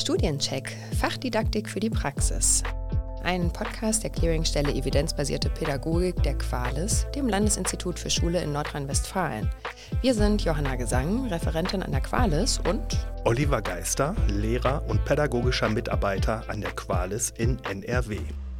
Studiencheck, Fachdidaktik für die Praxis. Ein Podcast der Clearingstelle Evidenzbasierte Pädagogik der Qualis, dem Landesinstitut für Schule in Nordrhein-Westfalen. Wir sind Johanna Gesang, Referentin an der Qualis, und Oliver Geister, Lehrer und pädagogischer Mitarbeiter an der Qualis in NRW.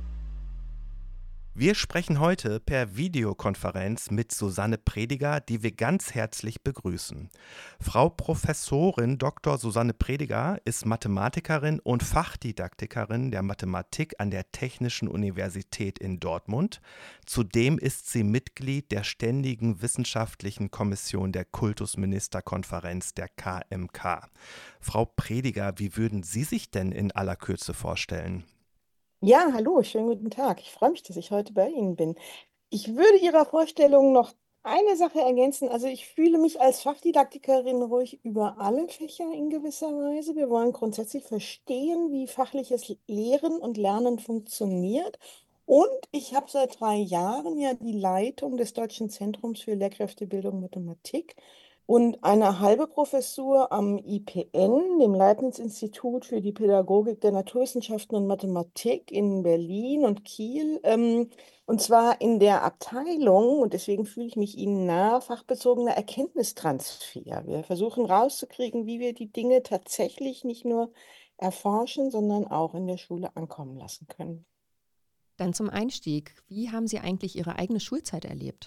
Wir sprechen heute per Videokonferenz mit Susanne Prediger, die wir ganz herzlich begrüßen. Frau Professorin Dr. Susanne Prediger ist Mathematikerin und Fachdidaktikerin der Mathematik an der Technischen Universität in Dortmund. Zudem ist sie Mitglied der Ständigen Wissenschaftlichen Kommission der Kultusministerkonferenz der KMK. Frau Prediger, wie würden Sie sich denn in aller Kürze vorstellen? Ja, hallo, schönen guten Tag. Ich freue mich, dass ich heute bei Ihnen bin. Ich würde Ihrer Vorstellung noch eine Sache ergänzen. Also ich fühle mich als Fachdidaktikerin ruhig über alle Fächer in gewisser Weise. Wir wollen grundsätzlich verstehen, wie fachliches Lehren und Lernen funktioniert. Und ich habe seit 3 Jahren ja die Leitung des Deutschen Zentrums für Lehrkräftebildung Mathematik und eine halbe Professur am IPN, dem Leibniz-Institut für die Pädagogik der Naturwissenschaften und Mathematik in Berlin und Kiel. Und zwar in der Abteilung, und deswegen fühle ich mich Ihnen nah, fachbezogener Erkenntnistransfer. Wir versuchen rauszukriegen, wie wir die Dinge tatsächlich nicht nur erforschen, sondern auch in der Schule ankommen lassen können. dann zum Einstieg. Wie haben Sie eigentlich Ihre eigene Schulzeit erlebt?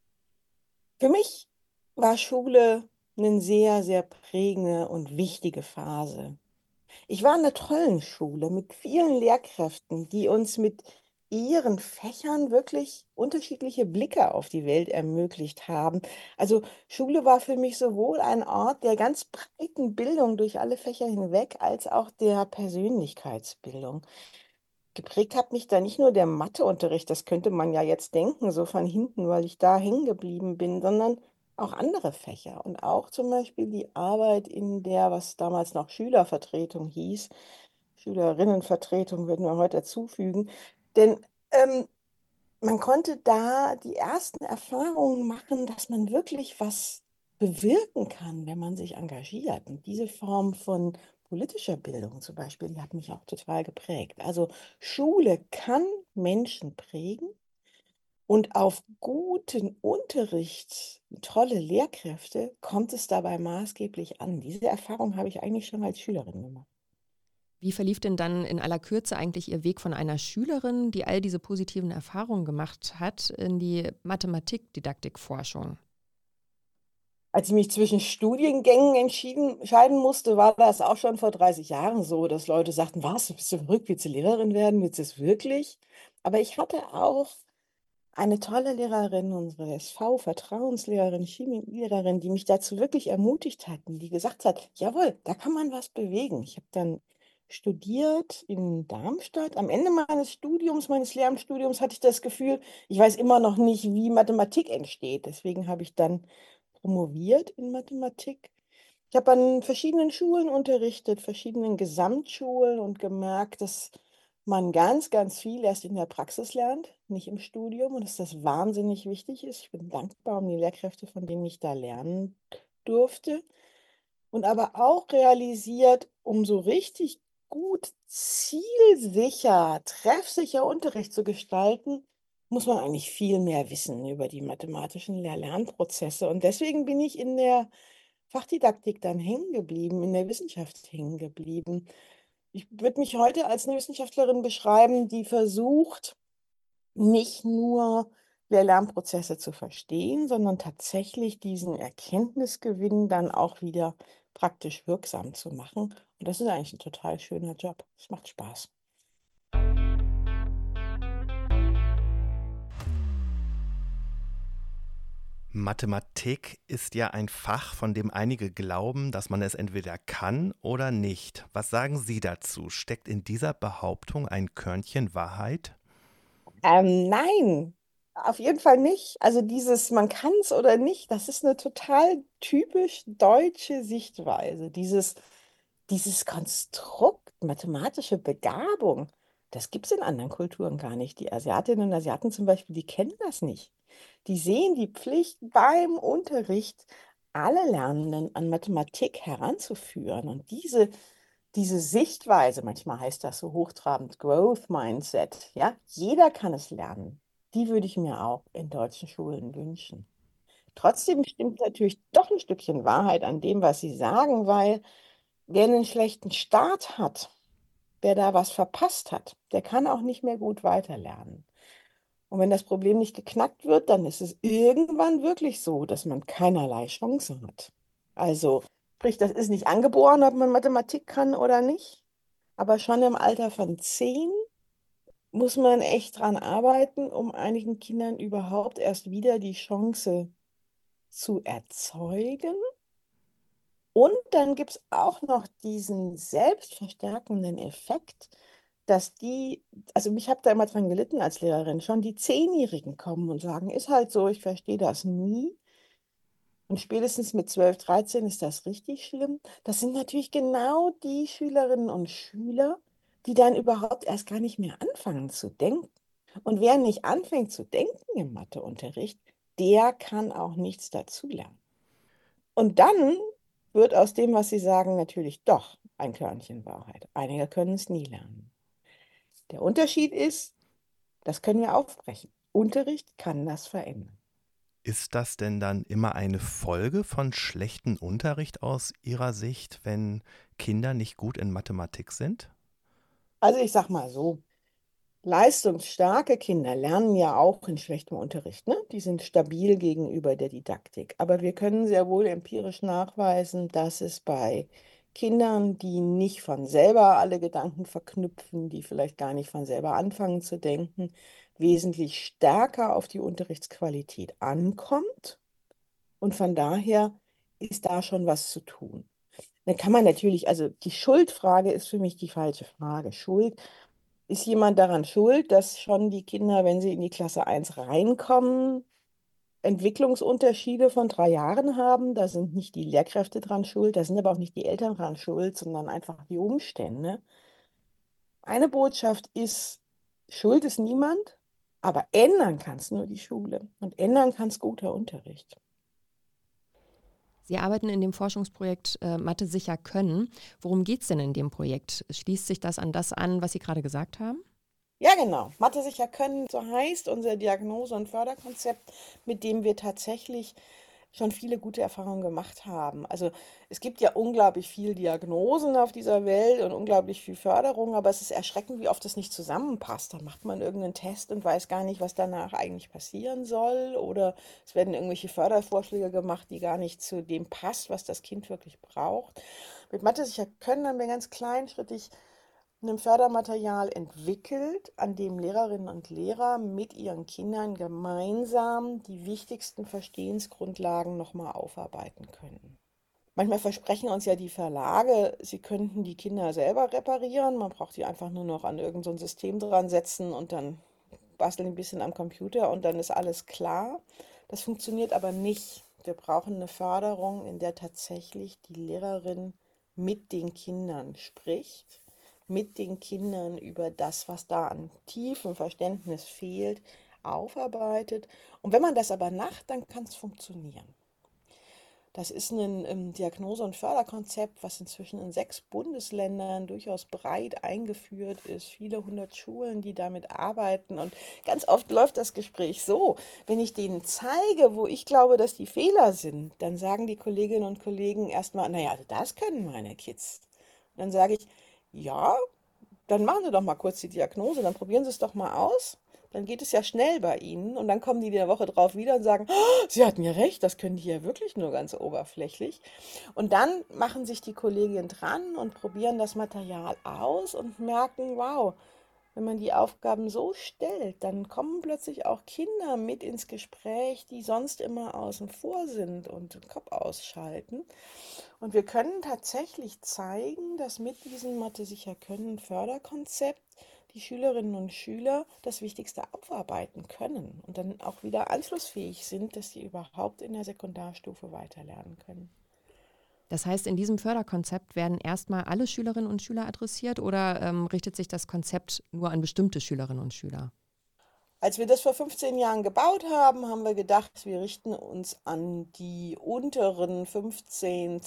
Für mich war Schule eine sehr, sehr prägende und wichtige Phase. Ich war in einer tollen Schule mit vielen Lehrkräften, die uns mit ihren Fächern wirklich unterschiedliche Blicke auf die Welt ermöglicht haben. Also Schule war für mich sowohl ein Ort der ganz breiten Bildung durch alle Fächer hinweg, als auch der Persönlichkeitsbildung. Geprägt hat mich da nicht nur der Matheunterricht, das könnte man ja jetzt denken, so von hinten, weil ich da hängen geblieben bin, sondern auch andere Fächer und auch zum Beispiel die Arbeit in der, was damals noch Schülervertretung hieß. Schülerinnenvertretung würden wir heute dazufügen. Denn man konnte da die ersten Erfahrungen machen, dass man wirklich was bewirken kann, wenn man sich engagiert. Und diese Form von politischer Bildung zum Beispiel, die hat mich auch total geprägt. Also Schule kann Menschen prägen und auf guten Unterricht, tolle Lehrkräfte, kommt es dabei maßgeblich an. Diese Erfahrung habe ich eigentlich schon als Schülerin gemacht. Wie verlief denn dann in aller Kürze eigentlich Ihr Weg von einer Schülerin, die all diese positiven Erfahrungen gemacht hat, in die Mathematikdidaktikforschung? Als ich mich zwischen Studiengängen entscheiden musste, war das auch schon vor 30 Jahren so, dass Leute sagten, was, bist du verrückt, willst du Lehrerin werden, willst du es wirklich? Aber ich hatte auch eine tolle Lehrerin, unsere SV-Vertrauenslehrerin, Chemielehrerin, die mich dazu wirklich ermutigt hatten, die gesagt hat, jawohl, da kann man was bewegen. Ich habe dann studiert in Darmstadt. Am Ende meines Studiums, meines Lehramtsstudiums, hatte ich das Gefühl, ich weiß immer noch nicht, wie Mathematik entsteht. Deswegen habe ich dann promoviert in Mathematik. Ich habe an verschiedenen Schulen unterrichtet, verschiedenen Gesamtschulen, und gemerkt, dass man ganz, ganz viel erst in der Praxis lernt, nicht im Studium, und dass das wahnsinnig wichtig ist. Ich bin dankbar um die Lehrkräfte, von denen ich da lernen durfte. Und aber auch realisiert, um so richtig gut, zielsicher, treffsicher Unterricht zu gestalten, muss man eigentlich viel mehr wissen über die mathematischen Lernprozesse. Und deswegen bin ich in der Fachdidaktik dann hängen geblieben, in der Wissenschaft hängen geblieben. Ich würde mich heute als eine Wissenschaftlerin beschreiben, die versucht, nicht nur Lehr-Lernprozesse zu verstehen, sondern tatsächlich diesen Erkenntnisgewinn dann auch wieder praktisch wirksam zu machen. Und das ist eigentlich ein total schöner Job. Es macht Spaß. Mathematik ist ja ein Fach, von dem einige glauben, dass man es entweder kann oder nicht. Was sagen Sie dazu? Steckt in dieser Behauptung ein Körnchen Wahrheit? Nein, auf jeden Fall nicht. Also dieses man kann es oder nicht, das ist eine total typisch deutsche Sichtweise. Dieses Konstrukt mathematische Begabung, das gibt es in anderen Kulturen gar nicht. Die Asiatinnen und Asiaten zum Beispiel, die kennen das nicht. Die sehen die Pflicht beim Unterricht, alle Lernenden an Mathematik heranzuführen. Und diese diese Sichtweise, manchmal heißt das so hochtrabend Growth Mindset, ja, jeder kann es lernen. Die würde ich mir auch in deutschen Schulen wünschen. Trotzdem stimmt natürlich doch ein Stückchen Wahrheit an dem, was Sie sagen, weil wer einen schlechten Start hat, wer da was verpasst hat, der kann auch nicht mehr gut weiterlernen. Und wenn das Problem nicht geknackt wird, dann ist es irgendwann wirklich so, dass man keinerlei Chance hat. Also, sprich, das ist nicht angeboren, ob man Mathematik kann oder nicht. Aber schon im Alter von 10 muss man echt dran arbeiten, um einigen Kindern überhaupt erst wieder die Chance zu erzeugen. Und dann gibt es auch noch diesen selbstverstärkenden Effekt, dass also ich habe da immer dran gelitten als Lehrerin, schon die Zehnjährigen kommen und sagen, ist halt so, ich verstehe das nie. Und spätestens mit 12, 13 ist das richtig schlimm. Das sind natürlich genau die Schülerinnen und Schüler, die dann überhaupt erst gar nicht mehr anfangen zu denken. Und wer nicht anfängt zu denken im Matheunterricht, der kann auch nichts dazulernen. Und dann wird aus dem, was Sie sagen, natürlich doch ein Körnchen Wahrheit. Einige können es nie lernen. Der Unterschied ist, das können wir aufbrechen. Unterricht kann das verändern. Ist das denn dann immer eine Folge von schlechtem Unterricht aus Ihrer Sicht, wenn Kinder nicht gut in Mathematik sind? Also ich sag mal so, leistungsstarke Kinder lernen ja auch in schlechtem Unterricht, ne? Die sind stabil gegenüber der Didaktik. Aber wir können sehr wohl empirisch nachweisen, dass es bei Kindern, die nicht von selber alle Gedanken verknüpfen, die vielleicht gar nicht von selber anfangen zu denken, wesentlich stärker auf die Unterrichtsqualität ankommt. Und von daher ist da schon was zu tun. Dann kann man natürlich, also die Schuldfrage ist für mich die falsche Frage. Ist jemand daran schuld, dass schon die Kinder, wenn sie in die Klasse 1 reinkommen, Entwicklungsunterschiede von 3 Jahren haben? Da sind nicht die Lehrkräfte dran schuld, da sind aber auch nicht die Eltern dran schuld, sondern einfach die Umstände. Eine Botschaft ist, Schuld ist niemand, aber ändern kann es nur die Schule und ändern kann es guter Unterricht. Sie arbeiten in dem Forschungsprojekt Mathe sicher können. Worum geht es denn in dem Projekt? Schließt sich das an das an, was Sie gerade gesagt haben? Ja, genau. Mathe sicher können, so heißt unser Diagnose- und Förderkonzept, mit dem wir tatsächlich schon viele gute Erfahrungen gemacht haben. Also es gibt ja unglaublich viel Diagnosen auf dieser Welt und unglaublich viel Förderung, aber es ist erschreckend, wie oft das nicht zusammenpasst. Da macht man irgendeinen Test und weiß gar nicht, was danach eigentlich passieren soll, oder es werden irgendwelche Fördervorschläge gemacht, die gar nicht zu dem passt, was das Kind wirklich braucht. Mit Mathe sicher können haben wir ganz kleinschrittig ein Fördermaterial entwickelt, an dem Lehrerinnen und Lehrer mit ihren Kindern gemeinsam die wichtigsten Verstehensgrundlagen nochmal aufarbeiten können. Manchmal versprechen uns ja die Verlage, sie könnten die Kinder selber reparieren. Man braucht die einfach nur noch an irgend so ein System dran setzen und dann basteln ein bisschen am Computer und dann ist alles klar. Das funktioniert aber nicht. Wir brauchen eine Förderung, in der tatsächlich die Lehrerin mit den Kindern spricht, mit den Kindern über das, was da an tiefem Verständnis fehlt, aufarbeitet. Und wenn man das aber macht, dann kann es funktionieren. Das ist ein Diagnose- und Förderkonzept, was inzwischen in 6 Bundesländern durchaus breit eingeführt ist. Viele hundert Schulen, die damit arbeiten. Und ganz oft läuft das Gespräch so, wenn ich denen zeige, wo ich glaube, dass die Fehler sind, dann sagen die Kolleginnen und Kollegen erstmal, naja, also das können meine Kids. Und dann sage ich, ja, dann machen Sie doch mal kurz die Diagnose, dann probieren Sie es doch mal aus. Dann geht es ja schnell bei Ihnen und dann kommen die der Woche drauf wieder und sagen, "Oh, Sie hatten ja recht, das können die ja wirklich nur ganz oberflächlich." Und dann machen sich die Kolleginnen dran und probieren das Material aus und merken, wow, wenn man die Aufgaben so stellt, dann kommen plötzlich auch Kinder mit ins Gespräch, die sonst immer außen vor sind und den Kopf ausschalten. Und wir können tatsächlich zeigen, dass mit diesem Mathe-sicher-können-Förderkonzept die Schülerinnen und Schüler das Wichtigste aufarbeiten können und dann auch wieder anschlussfähig sind, dass sie überhaupt in der Sekundarstufe weiterlernen können. Das heißt, in diesem Förderkonzept werden erstmal alle Schülerinnen und Schüler adressiert oder richtet sich das Konzept nur an bestimmte Schülerinnen und Schüler? Als wir das vor 15 Jahren gebaut haben, haben wir gedacht, wir richten uns an die unteren 15,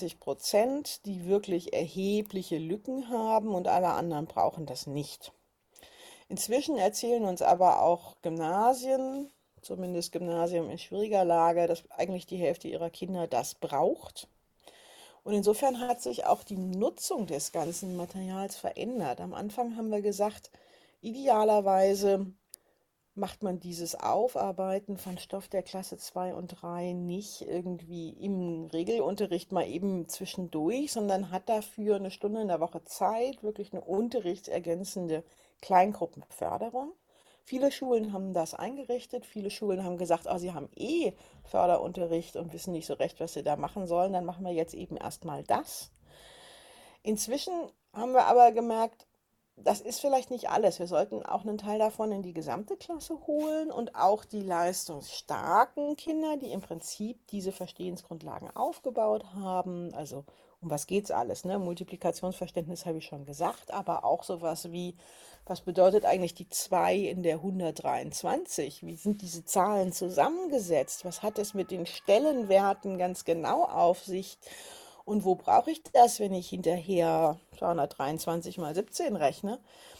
20%, die wirklich erhebliche Lücken haben und alle anderen brauchen das nicht. Inzwischen erzählen uns aber auch Gymnasien, zumindest Gymnasien in schwieriger Lage, dass eigentlich die Hälfte ihrer Kinder das braucht. Und insofern hat sich auch die Nutzung des ganzen Materials verändert. Am Anfang haben wir gesagt, idealerweise macht man dieses Aufarbeiten von Stoff der Klasse 2 und 3 nicht irgendwie im Regelunterricht mal eben zwischendurch, sondern hat dafür eine Stunde in der Woche Zeit, wirklich eine unterrichtsergänzende Kleingruppenförderung. Viele Schulen haben das eingerichtet, viele Schulen haben gesagt, sie haben Förderunterricht und wissen nicht so recht, was sie da machen sollen, dann machen wir jetzt eben erstmal das. Inzwischen haben wir aber gemerkt, das ist vielleicht nicht alles. Wir sollten auch einen Teil davon in die gesamte Klasse holen und auch die leistungsstarken Kinder, die im Prinzip diese Verstehensgrundlagen aufgebaut haben. Also um was geht es alles? Ne? Multiplikationsverständnis habe ich schon gesagt, aber auch sowas wie, was bedeutet eigentlich die 2 in der 123? Wie sind diese Zahlen zusammengesetzt? Was hat es mit den Stellenwerten ganz genau auf sich? Und wo brauche ich das, wenn ich hinterher 223 mal 17 rechne?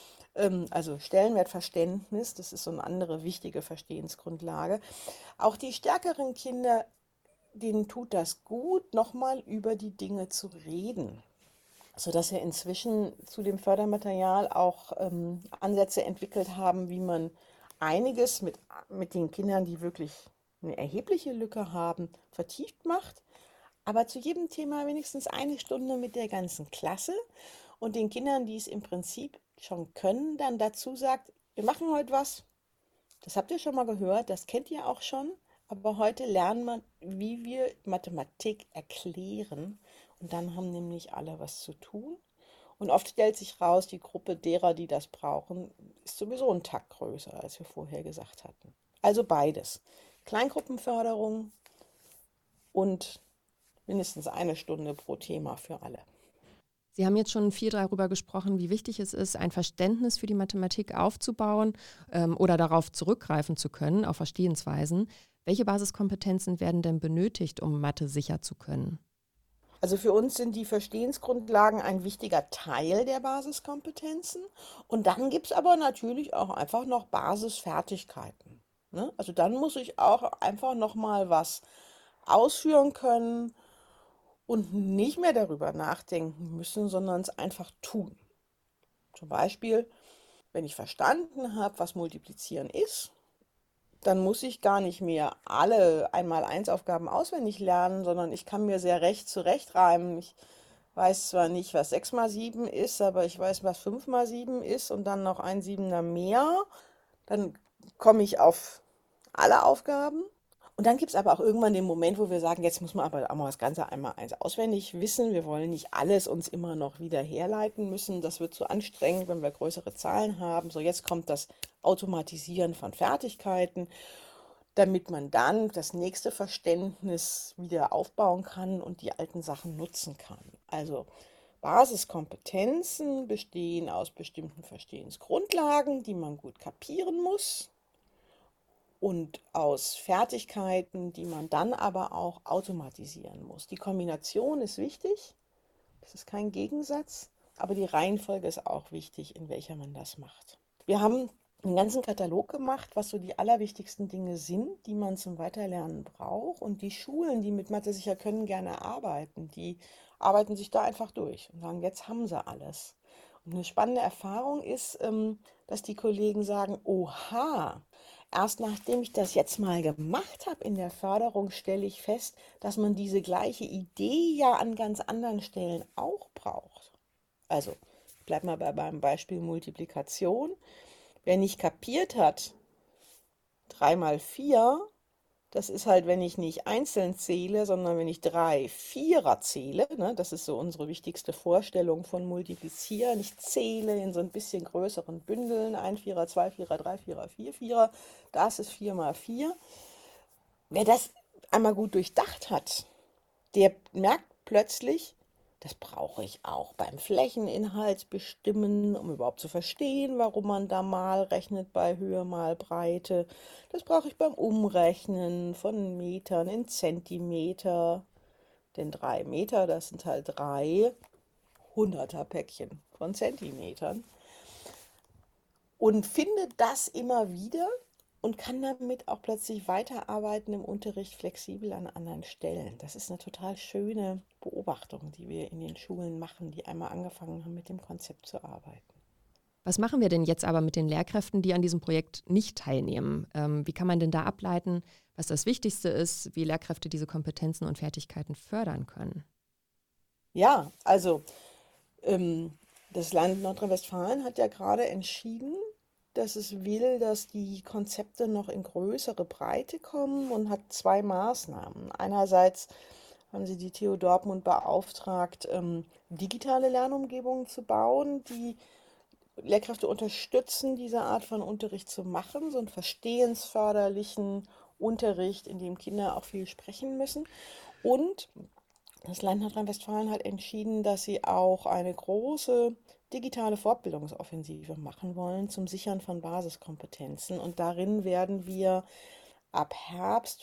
Also Stellenwertverständnis, das ist so eine andere wichtige Verstehensgrundlage. Auch die stärkeren Kinder, denen tut das gut, nochmal über die Dinge zu reden, sodass wir inzwischen zu dem Fördermaterial auch Ansätze entwickelt haben, wie man einiges mit den Kindern, die wirklich eine erhebliche Lücke haben, vertieft macht. Aber zu jedem Thema wenigstens eine Stunde mit der ganzen Klasse und den Kindern, die es im Prinzip schon können, dann dazu sagt, wir machen heute was. Das habt ihr schon mal gehört, das kennt ihr auch schon. Aber heute lernen wir, wie wir Mathematik erklären. Und dann haben nämlich alle was zu tun. Und oft stellt sich raus, die Gruppe derer, die das brauchen, ist sowieso einen Tack größer, als wir vorher gesagt hatten. Also beides. Kleingruppenförderung und mindestens eine Stunde pro Thema für alle. Sie haben jetzt schon viel darüber gesprochen, wie wichtig es ist, ein Verständnis für die Mathematik aufzubauen oder darauf zurückgreifen zu können, auf Verstehensweisen. Welche Basiskompetenzen werden denn benötigt, um Mathe sicher zu können? Also für uns sind die Verstehensgrundlagen ein wichtiger Teil der Basiskompetenzen. Und dann gibt es aber natürlich auch einfach noch Basisfertigkeiten. Ne? Also dann muss ich auch einfach noch mal was ausführen können und nicht mehr darüber nachdenken müssen, sondern es einfach tun. Zum Beispiel, wenn ich verstanden habe, was Multiplizieren ist, dann muss ich gar nicht mehr alle 1x1-Aufgaben auswendig lernen, sondern ich kann mir sehr recht zurechtreimen. Ich weiß zwar nicht, was 6x7 ist, aber ich weiß, was 5x7 ist und dann noch ein Siebener mehr. Dann komme ich auf alle Aufgaben. Und dann gibt es aber auch irgendwann den Moment, wo wir sagen, jetzt muss man aber auch mal das Ganze einmal eins auswendig wissen. Wir wollen nicht alles uns immer noch wieder herleiten müssen. Das wird zu anstrengend, wenn wir größere Zahlen haben. So, jetzt kommt das Automatisieren von Fertigkeiten, damit man dann das nächste Verständnis wieder aufbauen kann und die alten Sachen nutzen kann. Also Basiskompetenzen bestehen aus bestimmten Verstehensgrundlagen, die man gut kapieren muss, und aus Fertigkeiten, die man dann aber auch automatisieren muss. Die Kombination ist wichtig, das ist kein Gegensatz, aber die Reihenfolge ist auch wichtig, in welcher man das macht. Wir haben einen ganzen Katalog gemacht, was so die allerwichtigsten Dinge sind, die man zum Weiterlernen braucht. Und die Schulen, die mit Mathe sicher können, gerne arbeiten, die arbeiten sich da einfach durch und sagen, jetzt haben sie alles. Und eine spannende Erfahrung ist, dass die Kollegen sagen, oha, erst nachdem ich das jetzt mal gemacht habe in der Förderung, stelle ich fest, dass man diese gleiche Idee ja an ganz anderen Stellen auch braucht. Also, ich bleibe mal beim Beispiel Multiplikation. Wer nicht kapiert hat, 3 mal 4, das ist halt, wenn ich nicht einzeln zähle, sondern wenn ich 3 Vierer zähle, ne, das ist so unsere wichtigste Vorstellung von Multiplizieren. Ich zähle in so ein bisschen größeren Bündeln, 1 Vierer, 2 Vierer, 3 Vierer, 4 Vierer, das ist 4 mal 4. Wer das einmal gut durchdacht hat, der merkt plötzlich, Das brauche ich auch beim Flächeninhaltsbestimmen, um überhaupt zu verstehen, warum man da mal rechnet bei Höhe mal Breite. Das brauche ich beim Umrechnen von Metern in Zentimeter. Denn 3 Meter, das sind halt 3 Hunderter-Päckchen von Zentimetern. Und finde das immer wieder und kann damit auch plötzlich weiterarbeiten im Unterricht flexibel an anderen Stellen. Das ist eine total schöne Beobachtung, die wir in den Schulen machen, die einmal angefangen haben, mit dem Konzept zu arbeiten. Was machen wir denn jetzt aber mit den Lehrkräften, die an diesem Projekt nicht teilnehmen? Wie kann man denn da ableiten, was das Wichtigste ist, wie Lehrkräfte diese Kompetenzen und Fertigkeiten fördern können? Ja, also das Land Nordrhein-Westfalen hat ja gerade entschieden, dass es will, dass die Konzepte noch in größere Breite kommen und hat 2 Maßnahmen. Einerseits haben sie die TU Dortmund beauftragt, digitale Lernumgebungen zu bauen, die Lehrkräfte unterstützen, diese Art von Unterricht zu machen, so einen verstehensförderlichen Unterricht, in dem Kinder auch viel sprechen müssen. Und das Land Nordrhein-Westfalen hat entschieden, dass sie auch eine große digitale Fortbildungsoffensive machen wollen zum Sichern von Basiskompetenzen. Und darin werden wir ab Herbst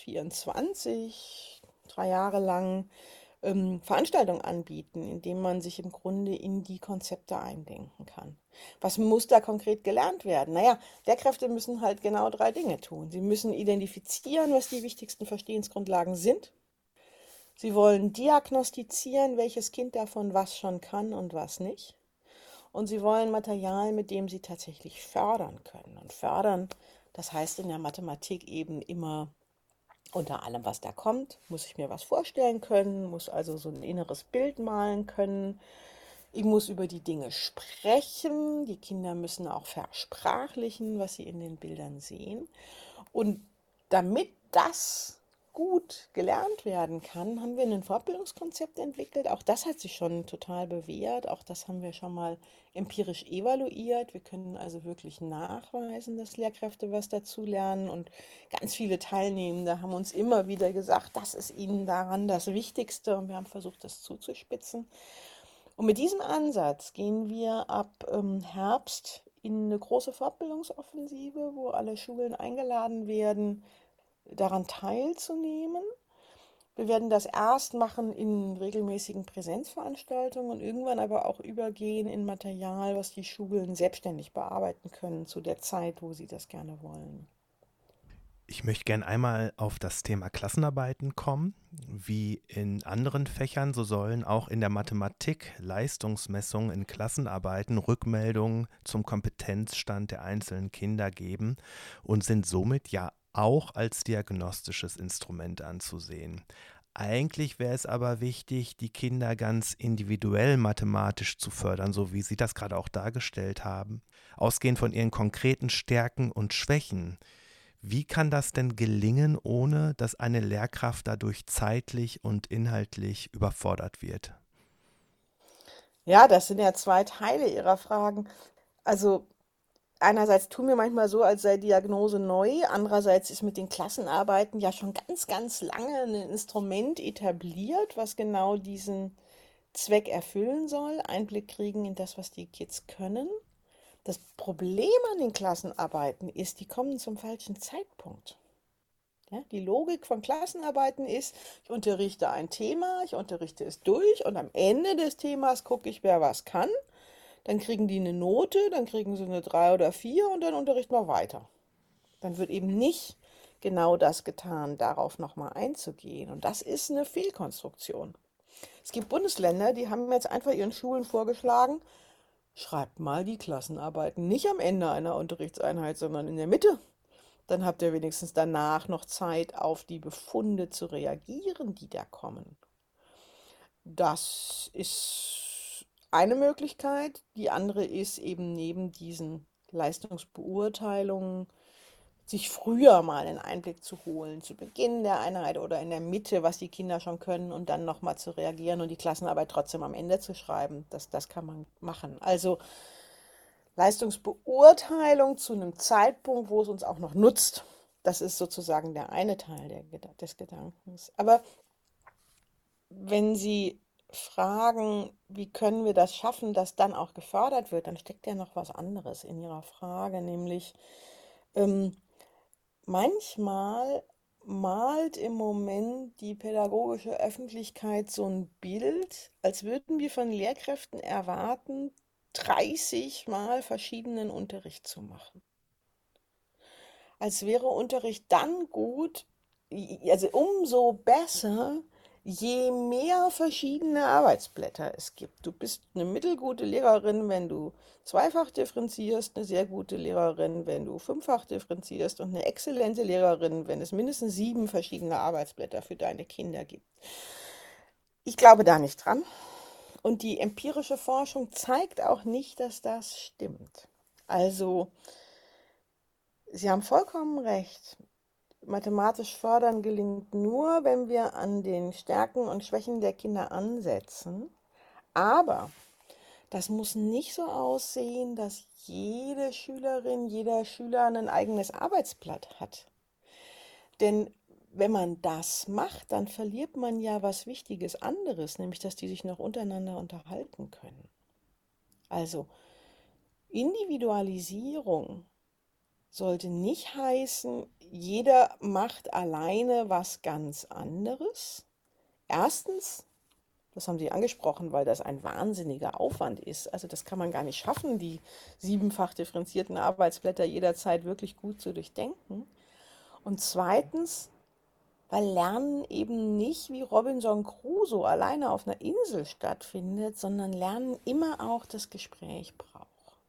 24, 3 Jahre lang, Veranstaltungen anbieten, indem man sich im Grunde in die Konzepte eindenken kann. Was muss da konkret gelernt werden? Naja, Lehrkräfte müssen halt genau 3 Dinge tun. Sie müssen identifizieren, was die wichtigsten Verstehensgrundlagen sind. Sie wollen diagnostizieren, welches Kind davon was schon kann und was nicht. Und sie wollen Material, mit dem sie tatsächlich fördern können. Und fördern, das heißt in der Mathematik eben immer unter allem, was da kommt, muss ich mir was vorstellen können, muss also so ein inneres Bild malen können. Ich muss über die Dinge sprechen. Die Kinder müssen auch versprachlichen, was sie in den Bildern sehen. Und damit das gut gelernt werden kann, haben wir ein Fortbildungskonzept entwickelt. Auch das hat sich schon total bewährt. Auch das haben wir schon mal empirisch evaluiert. Wir können also wirklich nachweisen, dass Lehrkräfte was dazu lernen. Und ganz viele Teilnehmende haben uns immer wieder gesagt, das ist ihnen daran das Wichtigste. Und wir haben versucht, das zuzuspitzen. Und mit diesem Ansatz gehen wir ab Herbst in eine große Fortbildungsoffensive, wo alle Schulen eingeladen werden, daran teilzunehmen. Wir werden das erst machen in regelmäßigen Präsenzveranstaltungen und irgendwann aber auch übergehen in Material, was die Schulen selbstständig bearbeiten können zu der Zeit, wo sie das gerne wollen. Ich möchte gerne einmal auf das Thema Klassenarbeiten kommen. Wie in anderen Fächern, so sollen auch in der Mathematik Leistungsmessungen in Klassenarbeiten Rückmeldungen zum Kompetenzstand der einzelnen Kinder geben und sind somit ja auch als diagnostisches Instrument anzusehen. Eigentlich wäre es aber wichtig, die Kinder ganz individuell mathematisch zu fördern, so wie Sie das gerade auch dargestellt haben, ausgehend von ihren konkreten Stärken und Schwächen. Wie kann das denn gelingen, ohne dass eine Lehrkraft dadurch zeitlich und inhaltlich überfordert wird? Ja, das sind ja 2 Teile Ihrer Fragen. Also einerseits tun wir manchmal so, als sei Diagnose neu. Andererseits ist mit den Klassenarbeiten ja schon ganz, ganz lange ein Instrument etabliert, was genau diesen Zweck erfüllen soll. Einblick kriegen in das, was die Kids können. Das Problem an den Klassenarbeiten ist, die kommen zum falschen Zeitpunkt. Ja, die Logik von Klassenarbeiten ist, ich unterrichte ein Thema, ich unterrichte es durch und am Ende des Themas gucke ich, wer was kann. Dann kriegen die eine Note, dann kriegen sie eine 3 oder 4 und dann unterrichten wir weiter. Dann wird eben nicht genau das getan, darauf nochmal einzugehen. Und das ist eine Fehlkonstruktion. Es gibt Bundesländer, die haben jetzt einfach ihren Schulen vorgeschlagen, schreibt mal die Klassenarbeiten nicht am Ende einer Unterrichtseinheit, sondern in der Mitte. Dann habt ihr wenigstens danach noch Zeit, auf die Befunde zu reagieren, die da kommen. Das ist eine Möglichkeit. Die andere ist eben neben diesen Leistungsbeurteilungen, sich früher mal einen Einblick zu holen, zu Beginn der Einheit oder in der Mitte, was die Kinder schon können und dann nochmal zu reagieren und die Klassenarbeit trotzdem am Ende zu schreiben. Das kann man machen. Also Leistungsbeurteilung zu einem Zeitpunkt, wo es uns auch noch nutzt. Das ist sozusagen der eine Teil des Gedankens. Aber wenn Sie fragen, wie können wir das schaffen, dass dann auch gefördert wird, dann steckt ja noch was anderes in Ihrer Frage, nämlich ähm, manchmal malt im Moment die pädagogische Öffentlichkeit so ein Bild, als würden wir von Lehrkräften erwarten, 30 Mal verschiedenen Unterricht zu machen. Als wäre Unterricht dann gut, also umso besser, je mehr verschiedene Arbeitsblätter es gibt. Du bist eine mittelgute Lehrerin, wenn du zweifach differenzierst, eine sehr gute Lehrerin, wenn du fünffach differenzierst und eine exzellente Lehrerin, wenn es mindestens 7 verschiedene Arbeitsblätter für deine Kinder gibt. Ich glaube da nicht dran. Und die empirische Forschung zeigt auch nicht, dass das stimmt. Also, Sie haben vollkommen recht. Mathematisch fördern gelingt nur, wenn wir an den Stärken und Schwächen der Kinder ansetzen. Aber das muss nicht so aussehen, dass jede Schülerin, jeder Schüler ein eigenes Arbeitsblatt hat. Denn wenn man das macht, dann verliert man ja was Wichtiges anderes, nämlich dass die sich noch untereinander unterhalten können. Also Individualisierung sollte nicht heißen, jeder macht alleine was ganz anderes. Erstens, das haben Sie angesprochen, weil das ein wahnsinniger Aufwand ist. Also das kann man gar nicht schaffen, die 7-fach differenzierten Arbeitsblätter jederzeit wirklich gut zu durchdenken. Und zweitens, weil Lernen eben nicht wie Robinson Crusoe alleine auf einer Insel stattfindet, sondern Lernen immer auch das Gespräch braucht.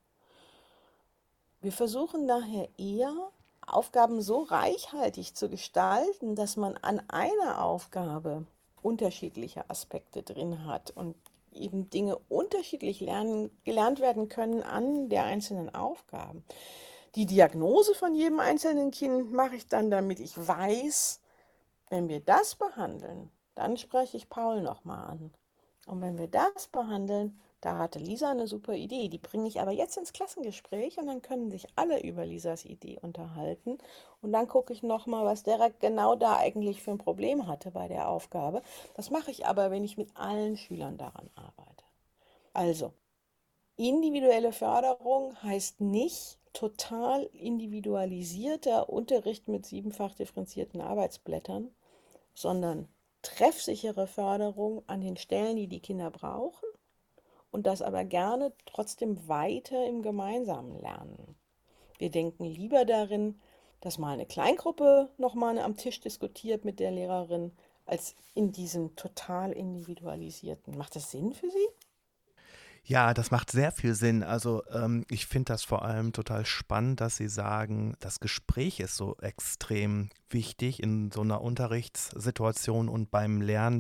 Wir versuchen daher eher, Aufgaben so reichhaltig zu gestalten, dass man an einer Aufgabe unterschiedliche Aspekte drin hat und eben Dinge unterschiedlich gelernt werden können an der einzelnen Aufgaben. Die Diagnose von jedem einzelnen Kind mache ich dann, damit ich weiß, wenn wir das behandeln, dann spreche ich Paul nochmal an. Und wenn wir das behandeln, da hatte Lisa eine super Idee. Die bringe ich aber jetzt ins Klassengespräch und dann können sich alle über Lisas Idee unterhalten. Und dann gucke ich nochmal, was Derek genau da eigentlich für ein Problem hatte bei der Aufgabe. Das mache ich aber, wenn ich mit allen Schülern daran arbeite. Also, individuelle Förderung heißt nicht total individualisierter Unterricht mit 7-fach differenzierten Arbeitsblättern, sondern treffsichere Förderung an den Stellen, die die Kinder brauchen und das aber gerne trotzdem weiter im gemeinsamen Lernen. Wir denken lieber darin, dass mal eine Kleingruppe nochmal am Tisch diskutiert mit der Lehrerin, als in diesem total individualisierten. Macht das Sinn für Sie? Ja, das macht sehr viel Sinn. Also ich finde das vor allem total spannend, dass Sie sagen, das Gespräch ist so extrem wichtig in so einer Unterrichtssituation und beim Lernen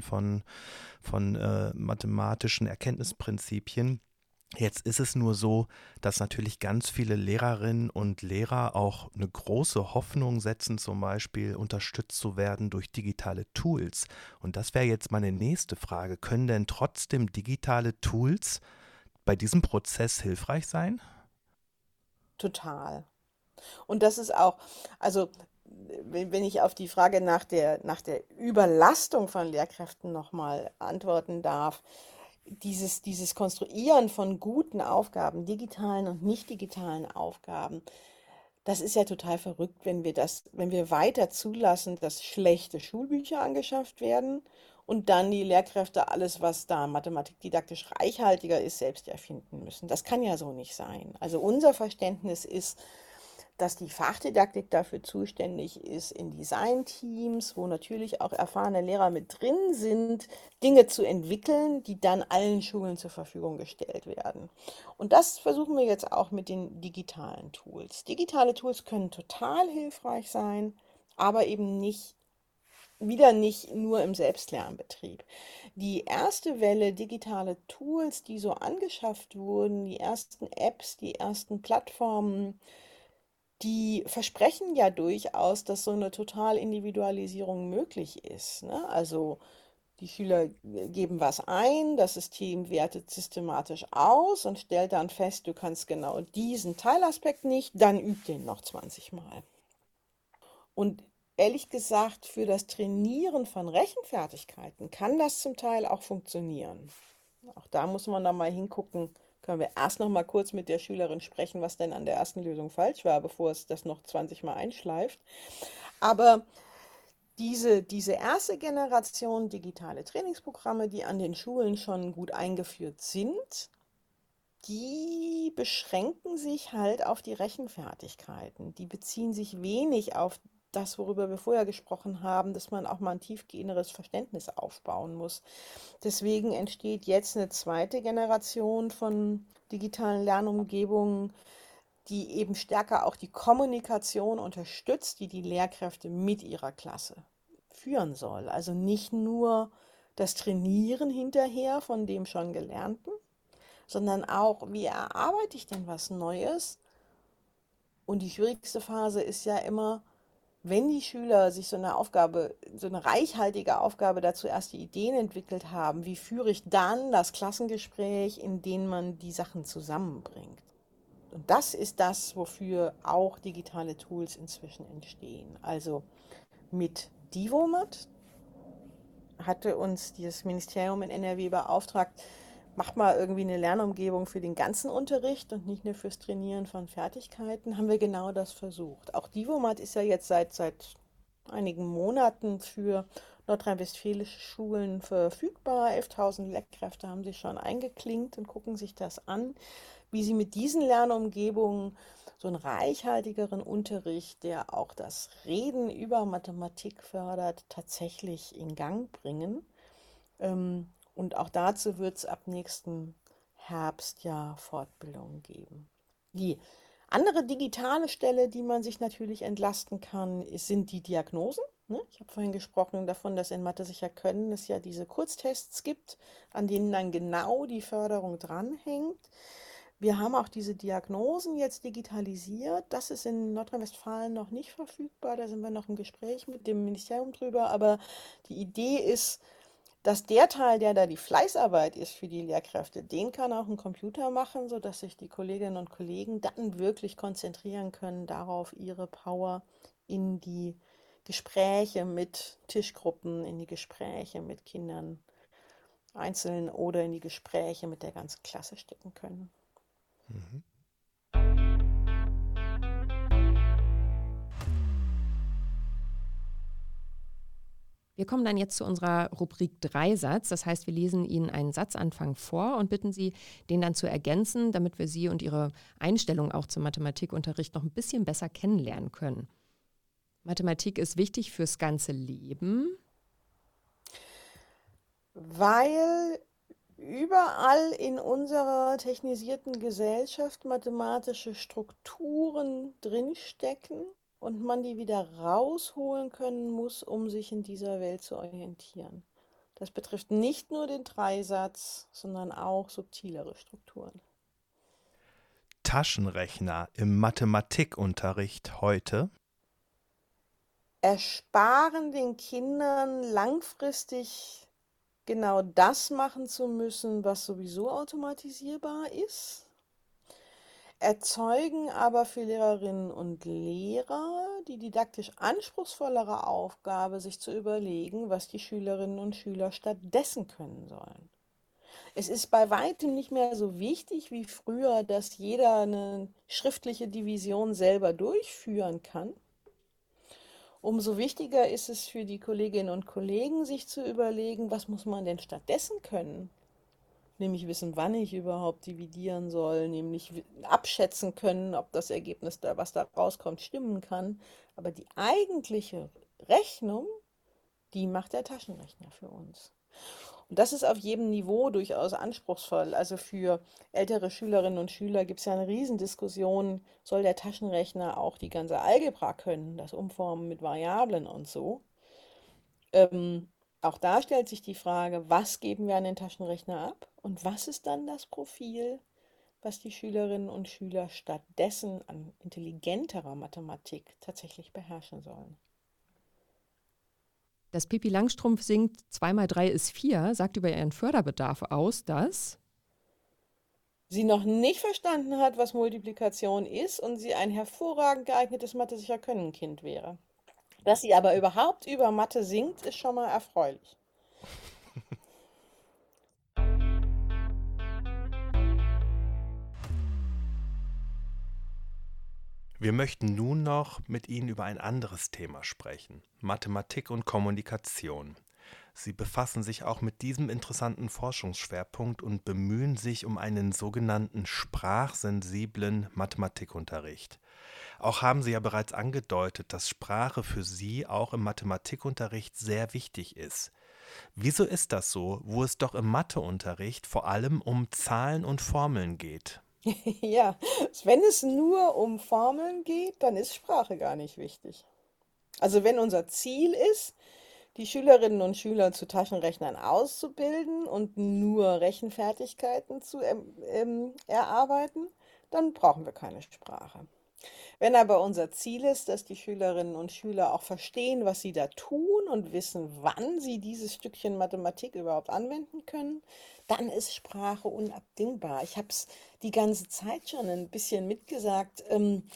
von mathematischen Erkenntnisprinzipien. Jetzt ist es nur so, dass natürlich ganz viele Lehrerinnen und Lehrer auch eine große Hoffnung setzen, zum Beispiel unterstützt zu werden durch digitale Tools. Und das wäre jetzt meine nächste Frage. Können denn trotzdem digitale Tools bei diesem Prozess hilfreich sein? Total. Und das ist auch, also wenn ich auf die Frage nach der Überlastung von Lehrkräften nochmal antworten darf, dieses Konstruieren von guten Aufgaben, digitalen und nicht digitalen Aufgaben, das ist ja total verrückt, wenn wir weiter zulassen, dass schlechte Schulbücher angeschafft werden und dann die Lehrkräfte alles, was da mathematikdidaktisch reichhaltiger ist, selbst erfinden müssen. Das kann ja so nicht sein. Also unser Verständnis ist, dass die Fachdidaktik dafür zuständig ist, in Designteams, wo natürlich auch erfahrene Lehrer mit drin sind, Dinge zu entwickeln, die dann allen Schulen zur Verfügung gestellt werden. Und das versuchen wir jetzt auch mit den digitalen Tools. Digitale Tools können total hilfreich sein, aber eben nicht nur im Selbstlernbetrieb. Die erste Welle digitale Tools, die so angeschafft wurden, die ersten Apps, die ersten Plattformen, die versprechen ja durchaus, dass so eine Totalindividualisierung möglich ist, ne? Also die Schüler geben was ein, das System wertet systematisch aus und stellt dann fest, du kannst genau diesen Teilaspekt nicht, dann üb den noch 20 Mal. Und ehrlich gesagt, für das Trainieren von Rechenfertigkeiten kann das zum Teil auch funktionieren. Auch da muss man dann mal hingucken. Können wir erst noch mal kurz mit der Schülerin sprechen, was denn an der ersten Lösung falsch war, bevor es das noch 20 Mal einschleift. Aber diese erste Generation digitale Trainingsprogramme, die an den Schulen schon gut eingeführt sind, die beschränken sich halt auf die Rechenfertigkeiten. Die beziehen sich wenig auf das, worüber wir vorher gesprochen haben, dass man auch mal ein tiefgehenderes Verständnis aufbauen muss. Deswegen entsteht jetzt eine zweite Generation von digitalen Lernumgebungen, die eben stärker auch die Kommunikation unterstützt, die die Lehrkräfte mit ihrer Klasse führen soll. Also nicht nur das Trainieren hinterher von dem schon Gelernten, sondern auch, wie erarbeite ich denn was Neues? Und die schwierigste Phase ist ja immer, wenn die Schüler sich so eine Aufgabe, so eine reichhaltige Aufgabe dazu erst die Ideen entwickelt haben, wie führe ich dann das Klassengespräch, in dem man die Sachen zusammenbringt? Und das ist das, wofür auch digitale Tools inzwischen entstehen. Also mit Divomat hatte uns das Ministerium in NRW beauftragt, macht mal irgendwie eine Lernumgebung für den ganzen Unterricht und nicht nur fürs Trainieren von Fertigkeiten, haben wir genau das versucht. Auch Divomat ist ja jetzt seit einigen Monaten für nordrhein-westfälische Schulen verfügbar. 11.000 Lehrkräfte haben sich schon eingeklinkt und gucken sich das an, wie sie mit diesen Lernumgebungen so einen reichhaltigeren Unterricht, der auch das Reden über Mathematik fördert, tatsächlich in Gang bringen. Und auch dazu wird es ab nächsten Herbst ja Fortbildungen geben. Die andere digitale Stelle, die man sich natürlich entlasten kann, sind die Diagnosen. Ich habe vorhin gesprochen davon, dass in Mathe sicher können es ja diese Kurztests gibt, an denen dann genau die Förderung dranhängt. Wir haben auch diese Diagnosen jetzt digitalisiert. Das ist in Nordrhein-Westfalen noch nicht verfügbar. Da sind wir noch im Gespräch mit dem Ministerium drüber. Aber die Idee ist, dass der Teil, der da die Fleißarbeit ist für die Lehrkräfte, den kann auch ein Computer machen, sodass sich die Kolleginnen und Kollegen dann wirklich konzentrieren können darauf, ihre Power in die Gespräche mit Tischgruppen, in die Gespräche mit Kindern einzeln oder in die Gespräche mit der ganzen Klasse stecken können. Mhm. Wir kommen dann jetzt zu unserer Rubrik Dreisatz. Das heißt, wir lesen Ihnen einen Satzanfang vor und bitten Sie, den dann zu ergänzen, damit wir Sie und Ihre Einstellung auch zum Mathematikunterricht noch ein bisschen besser kennenlernen können. Mathematik ist wichtig fürs ganze Leben. Weil überall in unserer technisierten Gesellschaft mathematische Strukturen drinstecken und man die wieder rausholen können muss, um sich in dieser Welt zu orientieren. Das betrifft nicht nur den Dreisatz, sondern auch subtilere Strukturen. Taschenrechner im Mathematikunterricht heute ersparen den Kindern langfristig genau das machen zu müssen, was sowieso automatisierbar ist, erzeugen aber für Lehrerinnen und Lehrer die didaktisch anspruchsvollere Aufgabe, sich zu überlegen, was die Schülerinnen und Schüler stattdessen können sollen. Es ist bei weitem nicht mehr so wichtig wie früher, dass jeder eine schriftliche Division selber durchführen kann. Umso wichtiger ist es für die Kolleginnen und Kollegen, sich zu überlegen, was muss man denn stattdessen können? Nämlich wissen, wann ich überhaupt dividieren soll, nämlich abschätzen können, ob das Ergebnis, was da rauskommt, stimmen kann. Aber die eigentliche Rechnung, die macht der Taschenrechner für uns. Und das ist auf jedem Niveau durchaus anspruchsvoll. Also für ältere Schülerinnen und Schüler gibt es ja eine Riesendiskussion, soll der Taschenrechner auch die ganze Algebra können, das Umformen mit Variablen und so. Auch da stellt sich die Frage, was geben wir an den Taschenrechner ab und was ist dann das Profil, was die Schülerinnen und Schüler stattdessen an intelligenterer Mathematik tatsächlich beherrschen sollen. Das Pippi Langstrumpf singt 2 mal 3 ist 4, sagt über ihren Förderbedarf aus, dass sie noch nicht verstanden hat, was Multiplikation ist und sie ein hervorragend geeignetes Mathe-sicher-Können-Kind wäre. Dass sie aber überhaupt über Mathe singt, ist schon mal erfreulich. Wir möchten nun noch mit Ihnen über ein anderes Thema sprechen: Mathematik und Kommunikation. Sie befassen sich auch mit diesem interessanten Forschungsschwerpunkt und bemühen sich um einen sogenannten sprachsensiblen Mathematikunterricht. Auch haben Sie ja bereits angedeutet, dass Sprache für Sie auch im Mathematikunterricht sehr wichtig ist. Wieso ist das so, wo es doch im Matheunterricht vor allem um Zahlen und Formeln geht? Ja, wenn es nur um Formeln geht, dann ist Sprache gar nicht wichtig. Also wenn unser Ziel ist, die Schülerinnen und Schüler zu Taschenrechnern auszubilden und nur Rechenfertigkeiten zu erarbeiten, dann brauchen wir keine Sprache. Wenn aber unser Ziel ist, dass die Schülerinnen und Schüler auch verstehen, was sie da tun und wissen, wann sie dieses Stückchen Mathematik überhaupt anwenden können, dann ist Sprache unabdingbar. Ich habe es die ganze Zeit schon ein bisschen mitgesagt.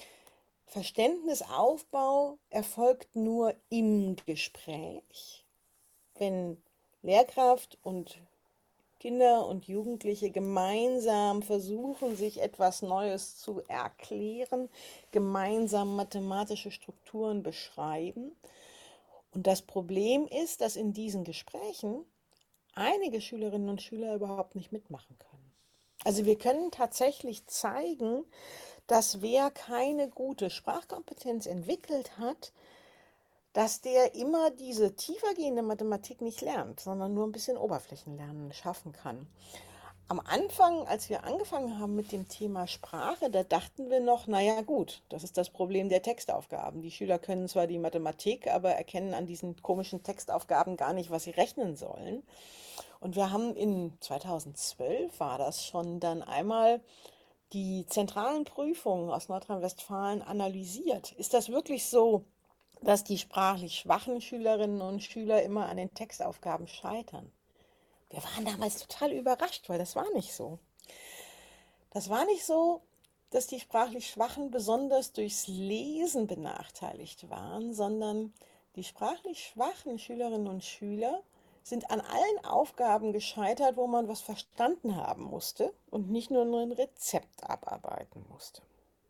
Verständnisaufbau erfolgt nur im Gespräch, wenn Lehrkraft und Kinder und Jugendliche gemeinsam versuchen, sich etwas Neues zu erklären, gemeinsam mathematische Strukturen beschreiben. Und das Problem ist, dass in diesen Gesprächen einige Schülerinnen und Schüler überhaupt nicht mitmachen können. Also wir können tatsächlich zeigen, dass wer keine gute Sprachkompetenz entwickelt hat, dass der immer diese tiefergehende Mathematik nicht lernt, sondern nur ein bisschen Oberflächenlernen schaffen kann. Am Anfang, als wir angefangen haben mit dem Thema Sprache, da dachten wir noch, naja gut, das ist das Problem der Textaufgaben. Die Schüler können zwar die Mathematik, aber erkennen an diesen komischen Textaufgaben gar nicht, was sie rechnen sollen. Und wir haben in 2012 war das schon dann einmal die zentralen Prüfungen aus Nordrhein-Westfalen analysiert. Ist das wirklich so, dass die sprachlich schwachen Schülerinnen und Schüler immer an den Textaufgaben scheitern? Wir waren damals total überrascht, weil das war nicht so. Das war nicht so, dass die sprachlich Schwachen besonders durchs Lesen benachteiligt waren, sondern die sprachlich schwachen Schülerinnen und Schüler sind an allen Aufgaben gescheitert, wo man was verstanden haben musste und nicht nur ein Rezept abarbeiten musste.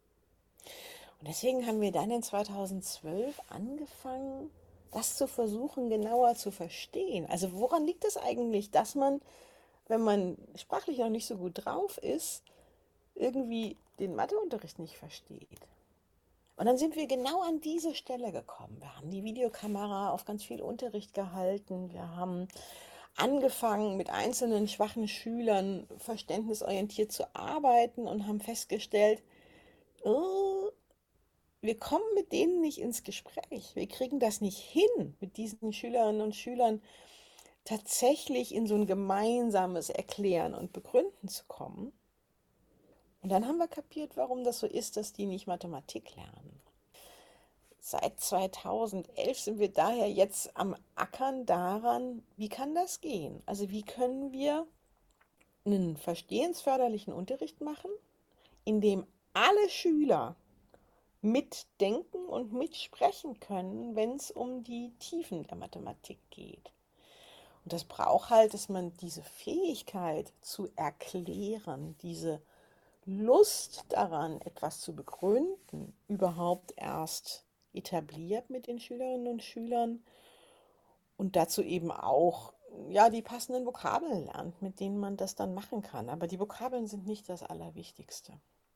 Und deswegen haben wir dann in 2012 angefangen, das zu versuchen, genauer zu verstehen. Also woran liegt es eigentlich, dass man, wenn man sprachlich noch nicht so gut drauf ist, irgendwie den Matheunterricht nicht versteht? Und dann sind wir genau an diese Stelle gekommen. Wir haben die Videokamera auf ganz viel Unterricht gehalten. Wir haben angefangen, mit einzelnen schwachen Schülern verständnisorientiert zu arbeiten und haben festgestellt, oh, wir kommen mit denen nicht ins Gespräch. Wir kriegen das nicht hin, mit diesen Schülerinnen und Schülern tatsächlich in so ein gemeinsames Erklären und Begründen zu kommen. Und dann haben wir kapiert, warum das so ist, dass die nicht Mathematik lernen. Seit 2011 sind wir daher jetzt am Ackern daran, wie kann das gehen? Also wie können wir einen verstehensförderlichen Unterricht machen, in dem alle Schüler mitdenken und mitsprechen können, wenn es um die Tiefen der Mathematik geht. Und das braucht halt, dass man diese Fähigkeit zu erklären, diese Lust daran, etwas zu begründen, überhaupt erst etabliert mit den Schülerinnen und Schülern und dazu eben auch ja, die passenden Vokabeln lernt, mit denen man das dann machen kann. Aber die Vokabeln sind nicht das Allerwichtigste.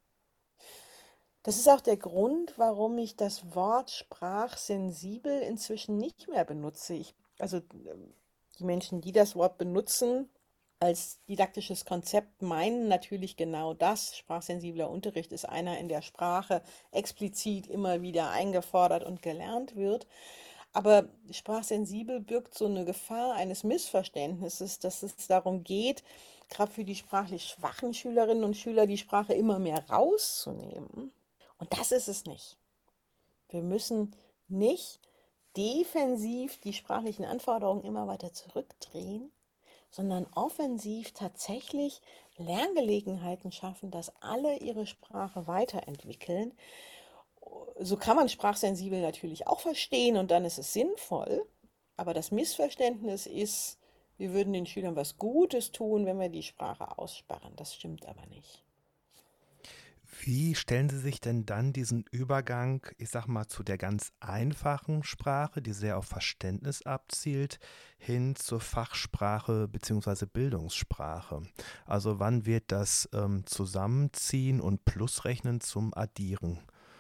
Das ist auch der Grund, warum ich das Wort sprachsensibel inzwischen nicht mehr benutze. Die Menschen, die das Wort benutzen als didaktisches Konzept, meinen natürlich genau das. Sprachsensibler Unterricht ist einer, in der Sprache explizit immer wieder eingefordert und gelernt wird. Aber sprachsensibel birgt so eine Gefahr eines Missverständnisses, dass es darum geht, gerade für die sprachlich schwachen Schülerinnen und Schüler die Sprache immer mehr rauszunehmen. Und das ist es nicht. Wir müssen nicht defensiv die sprachlichen Anforderungen immer weiter zurückdrehen, sondern offensiv tatsächlich Lerngelegenheiten schaffen, dass alle ihre Sprache weiterentwickeln. So kann man sprachsensibel natürlich auch verstehen und dann ist es sinnvoll. Aber das Missverständnis ist, wir würden den Schülern was Gutes tun, wenn wir die Sprache aussperren. Das stimmt aber nicht. Wie stellen Sie sich denn dann diesen Übergang, ich sag mal, zu der ganz einfachen Sprache, die sehr auf Verständnis abzielt, hin zur Fachsprache bzw. Bildungssprache? Also wann wird das Zusammenziehen und Plusrechnen zum Addieren?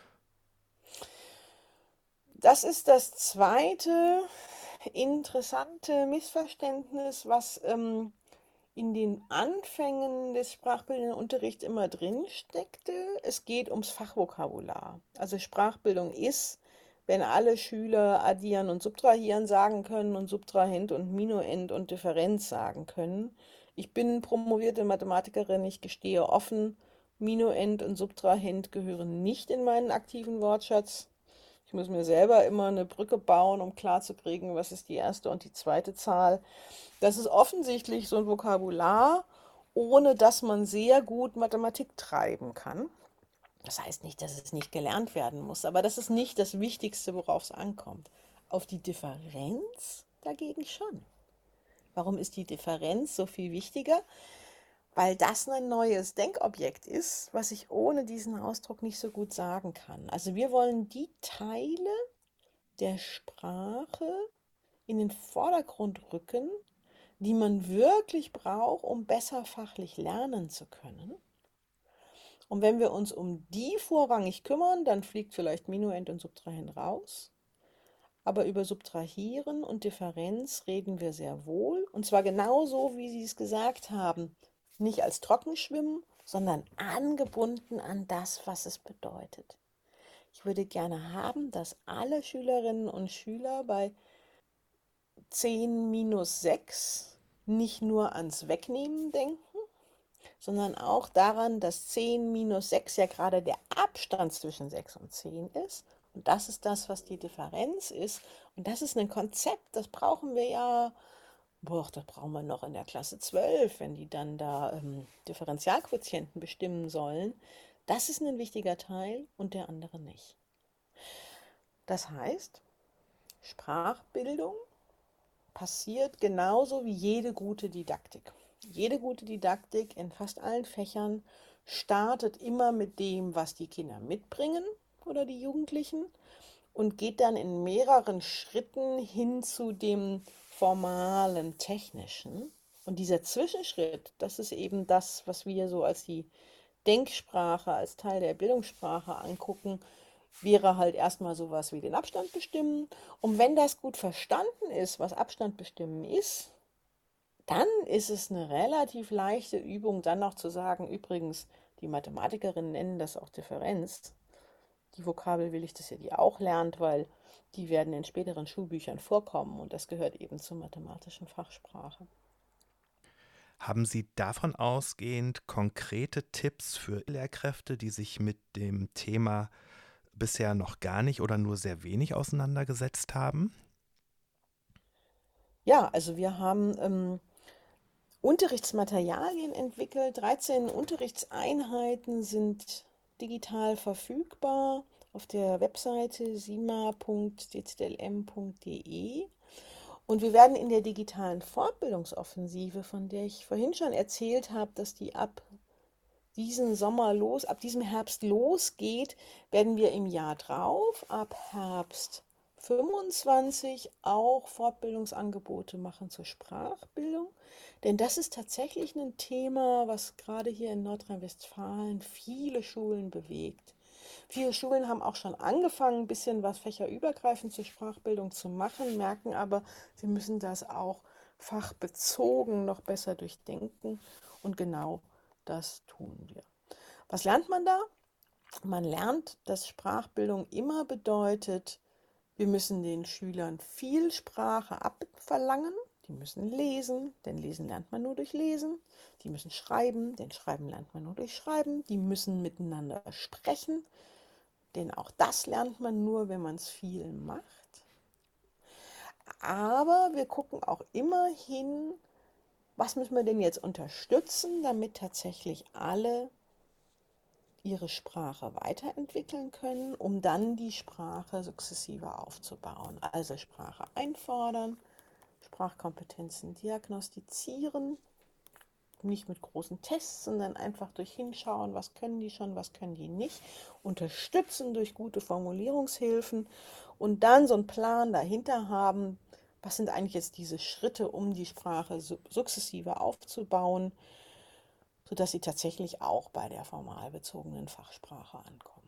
Das ist das zweite interessante Missverständnis, was in den Anfängen des sprachbildenden Unterrichts immer drin steckte. Es geht ums Fachvokabular. Also Sprachbildung ist, wenn alle Schüler addieren und subtrahieren sagen können und Subtrahend und Minuend und Differenz sagen können. Ich bin promovierte Mathematikerin, ich gestehe offen, Minuend und Subtrahend gehören nicht in meinen aktiven Wortschatz. Ich muss mir selber immer eine Brücke bauen, um klarzukriegen, was ist die erste und die zweite Zahl. Das ist offensichtlich so ein Vokabular, ohne dass man sehr gut Mathematik treiben kann. Das heißt nicht, dass es nicht gelernt werden muss, aber das ist nicht das Wichtigste, worauf es ankommt. Auf die Differenz dagegen schon. Warum ist die Differenz so viel wichtiger? Weil das ein neues Denkobjekt ist, was ich ohne diesen Ausdruck nicht so gut sagen kann. Also wir wollen die Teile der Sprache in den Vordergrund rücken, die man wirklich braucht, um besser fachlich lernen zu können. Und wenn wir uns um die vorrangig kümmern, dann fliegt vielleicht Minuend und Subtrahend raus. Aber über Subtrahieren und Differenz reden wir sehr wohl. Und zwar genauso, wie Sie es gesagt haben. Nicht als Trockenschwimmen, sondern angebunden an das, was es bedeutet. Ich würde gerne haben, dass alle Schülerinnen und Schüler bei 10 minus 6 nicht nur ans Wegnehmen denken, sondern auch daran, dass 10 minus 6 ja gerade der Abstand zwischen 6 und 10 ist. Und das ist das, was die Differenz ist. Und das ist ein Konzept, das brauchen wir ja, das brauchen wir noch in der Klasse 12, wenn die dann da Differentialquotienten bestimmen sollen. Das ist ein wichtiger Teil und der andere nicht. Das heißt, Sprachbildung passiert genauso wie jede gute Didaktik. Jede gute Didaktik in fast allen Fächern startet immer mit dem, was die Kinder mitbringen oder die Jugendlichen und geht dann in mehreren Schritten hin zu dem formalen, technischen. Und dieser Zwischenschritt, das ist eben das, was wir so als die Denksprache, als Teil der Bildungssprache angucken, wäre halt erstmal sowas wie den Abstand bestimmen. Und wenn das gut verstanden ist, was Abstand bestimmen ist, dann ist es eine relativ leichte Übung, dann noch zu sagen, übrigens, die Mathematikerinnen nennen das auch Differenz. Die Vokabel will ich, dass ihr die auch lernt, weil die werden in späteren Schulbüchern vorkommen und das gehört eben zur mathematischen Fachsprache. Haben Sie davon ausgehend konkrete Tipps für Lehrkräfte, die sich mit dem Thema bisher noch gar nicht oder nur sehr wenig auseinandergesetzt haben? Ja, also wir haben Unterrichtsmaterialien entwickelt. 13 Unterrichtseinheiten sind digital verfügbar auf der Webseite sima.dzdlm.de. Und wir werden in der digitalen Fortbildungsoffensive, von der ich vorhin schon erzählt habe, dass die ab diesem ab diesem Herbst losgeht, werden wir im Jahr drauf, ab Herbst 25, auch Fortbildungsangebote machen zur Sprachbildung. Denn das ist tatsächlich ein Thema, was gerade hier in Nordrhein-Westfalen viele Schulen bewegt. Viele Schulen haben auch schon angefangen, ein bisschen was fächerübergreifend zur Sprachbildung zu machen, merken aber, sie müssen das auch fachbezogen noch besser durchdenken. Und genau das tun wir. Was lernt man da? Man lernt, dass Sprachbildung immer bedeutet, wir müssen den Schülern viel Sprache abverlangen. Die müssen lesen, denn Lesen lernt man nur durch Lesen. Die müssen schreiben, denn Schreiben lernt man nur durch Schreiben. Die müssen miteinander sprechen, denn auch das lernt man nur, wenn man es viel macht. Aber wir gucken auch immer hin, was müssen wir denn jetzt unterstützen, damit tatsächlich alle ihre Sprache weiterentwickeln können, um dann die Sprache sukzessive aufzubauen. Also Sprache einfordern, Sprachkompetenzen diagnostizieren, nicht mit großen Tests, sondern einfach durch Hinschauen, was können die schon, was können die nicht, unterstützen durch gute Formulierungshilfen und dann so einen Plan dahinter haben, was sind eigentlich jetzt diese Schritte, um die Sprache sukzessive aufzubauen, sodass sie tatsächlich auch bei der formal bezogenen Fachsprache ankommen.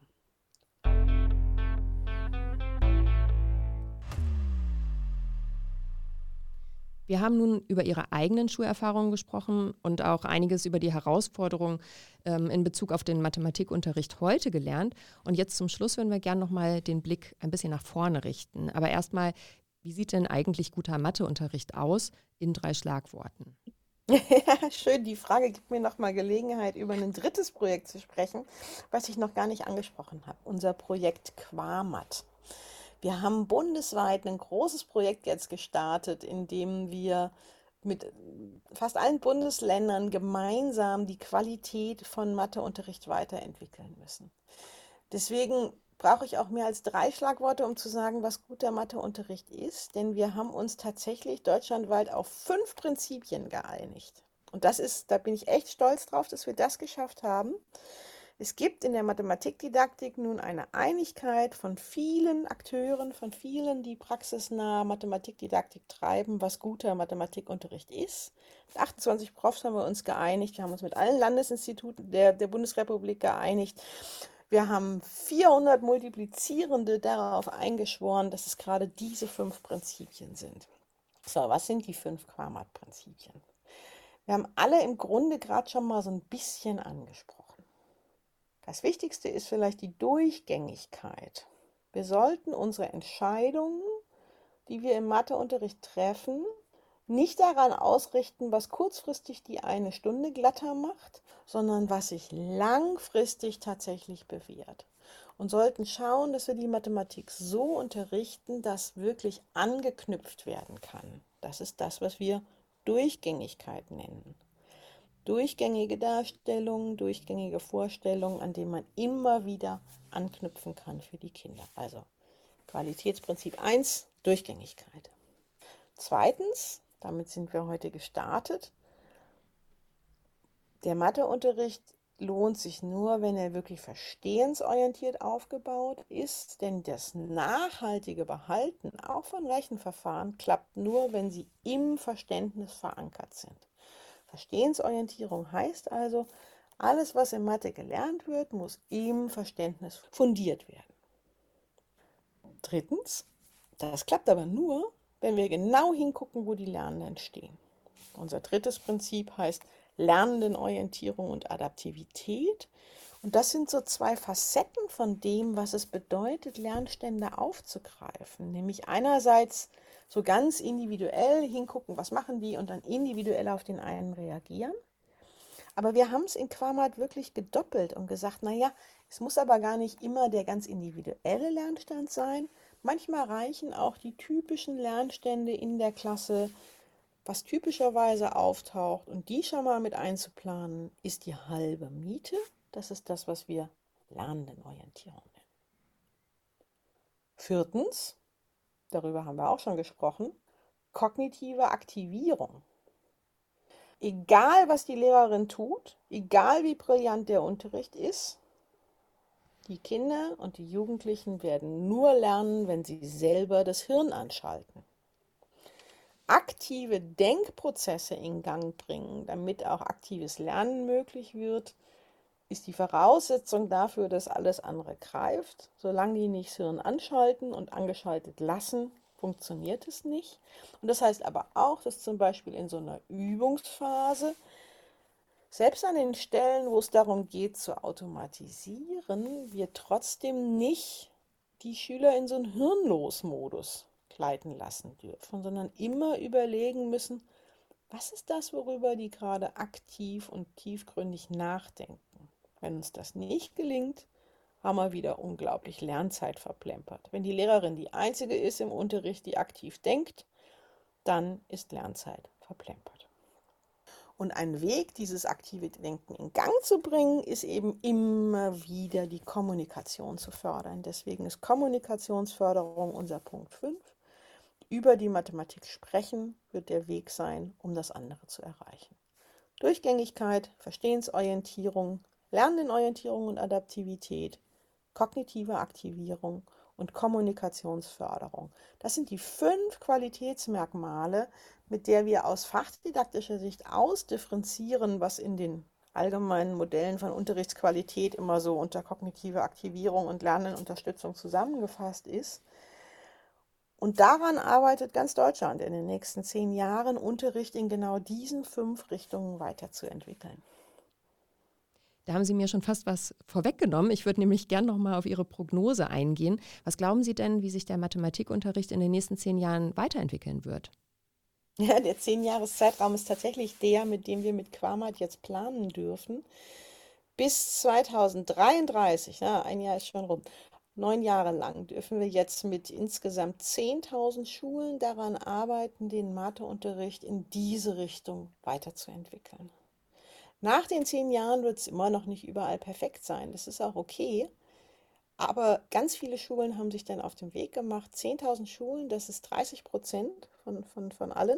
Wir haben nun über Ihre eigenen Schulerfahrungen gesprochen und auch einiges über die Herausforderungen in Bezug auf den Mathematikunterricht heute gelernt. Und jetzt zum Schluss würden wir gerne nochmal den Blick ein bisschen nach vorne richten. Aber erstmal, wie sieht denn eigentlich guter Matheunterricht aus in 3 Schlagworten? Ja, schön, die Frage gibt mir nochmal Gelegenheit, über ein drittes Projekt zu sprechen, was ich noch gar nicht angesprochen habe, unser Projekt Quamat. Wir haben bundesweit ein großes Projekt jetzt gestartet, in dem wir mit fast allen Bundesländern gemeinsam die Qualität von Matheunterricht weiterentwickeln müssen. Deswegen brauche ich auch mehr als 3 Schlagworte, um zu sagen, was guter Matheunterricht ist, denn wir haben uns tatsächlich deutschlandweit auf 5 Prinzipien geeinigt. Und da bin ich echt stolz drauf, dass wir das geschafft haben. Es gibt in der Mathematikdidaktik nun eine Einigkeit von vielen Akteuren, von vielen, die praxisnahe Mathematikdidaktik treiben, was guter Mathematikunterricht ist. Mit 28 Profs haben wir uns geeinigt, wir haben uns mit allen Landesinstituten der Bundesrepublik geeinigt. Wir haben 400 Multiplizierende darauf eingeschworen, dass es gerade diese 5 Prinzipien sind. So, was sind die 5 Quamat-Prinzipien? Wir haben alle im Grunde gerade schon mal so ein bisschen angesprochen. Das Wichtigste ist vielleicht die Durchgängigkeit. Wir sollten unsere Entscheidungen, die wir im Matheunterricht treffen, nicht daran ausrichten, was kurzfristig die eine Stunde glatter macht, sondern was sich langfristig tatsächlich bewährt. Und sollten schauen, dass wir die Mathematik so unterrichten, dass wirklich angeknüpft werden kann. Das ist das, was wir Durchgängigkeit nennen. Durchgängige Darstellungen, durchgängige Vorstellungen, an denen man immer wieder anknüpfen kann für die Kinder. Also Qualitätsprinzip 1, Durchgängigkeit. Zweitens, damit sind wir heute gestartet, der Matheunterricht lohnt sich nur, wenn er wirklich verstehensorientiert aufgebaut ist, denn das nachhaltige Behalten, auch von Rechenverfahren, klappt nur, wenn sie im Verständnis verankert sind. Verstehensorientierung heißt also, alles, was in Mathe gelernt wird, muss im Verständnis fundiert werden. Drittens, das klappt aber nur, wenn wir genau hingucken, wo die Lernenden stehen. Unser drittes Prinzip heißt Lernendenorientierung und Adaptivität. Und das sind so 2 Facetten von dem, was es bedeutet, Lernstände aufzugreifen. Nämlich einerseits so ganz individuell hingucken, was machen die und dann individuell auf den einen reagieren. Aber wir haben es in Quamat wirklich gedoppelt und gesagt, naja, es muss aber gar nicht immer der ganz individuelle Lernstand sein. Manchmal reichen auch die typischen Lernstände in der Klasse, was typischerweise auftaucht und die schon mal mit einzuplanen, ist die halbe Miete. Das ist das, was wir Lernendenorientierung nennen. Viertens, darüber haben wir auch schon gesprochen, kognitive Aktivierung. Egal, was die Lehrerin tut, egal wie brillant der Unterricht ist, die Kinder und die Jugendlichen werden nur lernen, wenn sie selber das Hirn anschalten. Aktive Denkprozesse in Gang bringen, damit auch aktives Lernen möglich wird, ist die Voraussetzung dafür, dass alles andere greift. Solange die nicht das Hirn anschalten und angeschaltet lassen, funktioniert es nicht. Und das heißt aber auch, dass zum Beispiel in so einer Übungsphase, selbst an den Stellen, wo es darum geht zu automatisieren, wir trotzdem nicht die Schüler in so einen Hirnlos-Modus gleiten lassen dürfen, sondern immer überlegen müssen, was ist das, worüber die gerade aktiv und tiefgründig nachdenken. Wenn uns das nicht gelingt, haben wir wieder unglaublich Lernzeit verplempert. Wenn die Lehrerin die einzige ist im Unterricht, die aktiv denkt, dann ist Lernzeit verplempert. Und ein Weg, dieses aktive Denken in Gang zu bringen, ist eben immer wieder die Kommunikation zu fördern. Deswegen ist Kommunikationsförderung unser Punkt 5. Über die Mathematik sprechen wird der Weg sein, um das andere zu erreichen. Durchgängigkeit, Verstehensorientierung, Lernorientierung und Adaptivität, kognitive Aktivierung und Kommunikationsförderung. Das sind die 5 Qualitätsmerkmale, mit der wir aus fachdidaktischer Sicht ausdifferenzieren, was in den allgemeinen Modellen von Unterrichtsqualität immer so unter kognitive Aktivierung und Lernunterstützung zusammengefasst ist. Und daran arbeitet ganz Deutschland in den nächsten 10 Jahren, Unterricht in genau diesen 5 Richtungen weiterzuentwickeln. Da haben Sie mir schon fast was vorweggenommen. Ich würde nämlich gern noch mal auf Ihre Prognose eingehen. Was glauben Sie denn, wie sich der Mathematikunterricht in den nächsten 10 Jahren weiterentwickeln wird? Ja, der 10-Jahres-Zeitraum ist tatsächlich der, mit dem wir mit Quamat jetzt planen dürfen. Bis 2033, ja, ein Jahr ist schon rum, 9 Jahre lang dürfen wir jetzt mit insgesamt 10.000 Schulen daran arbeiten, den Matheunterricht in diese Richtung weiterzuentwickeln. Nach den 10 Jahren wird es immer noch nicht überall perfekt sein. Das ist auch okay. Aber ganz viele Schulen haben sich dann auf den Weg gemacht. 10.000 Schulen, das ist 30% von allen